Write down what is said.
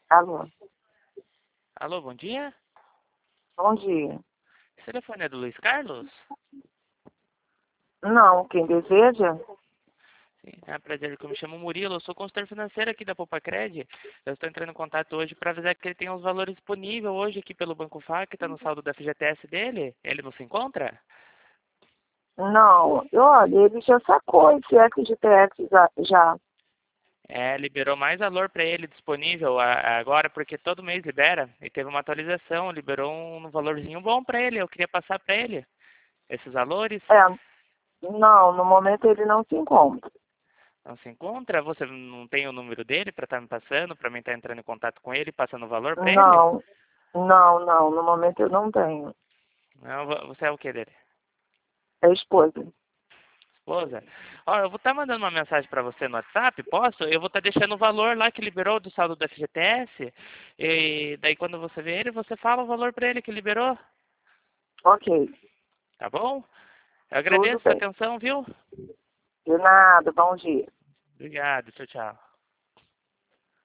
Alô, Alô, bom dia. bom dia. Esse telefone é do Luiz Carlos? Não, quem deseja? Sim, é prazer, que eu me chamo Murilo, eu sou consultor financeiro aqui da Popacred. Eu estou entrando em contato hoje para avisar que ele tem uns valores disponíveis hoje aqui pelo Banco FAC, que está no saldo da FGTS dele. Ele não se encontra? Não, olha, ele já sacou esse FGTS já. É, liberou mais valor para ele disponível agora, porque todo mês libera. E teve uma atualização, liberou um valorzinho bom para ele. Eu queria passar para ele esses valores. É, não, no momento ele não se encontra. Não se encontra? Você não tem o número dele para estar me passando, para mim estar entrando em contato com ele, passando o valor para ele? Não, não, no momento eu não tenho. Não, você é o que dele? É esposa. Esposa? Ó, eu vou estar mandando uma mensagem para você no WhatsApp, posso? Eu vou estar deixando o valor lá que liberou do saldo do FGTS. E daí quando você vê ele, você fala o valor para ele que liberou. Ok, Tá bom? Eu tudo agradeço a bem. atenção, viu? De nada, bom dia. Obrigado, tchau, tchau.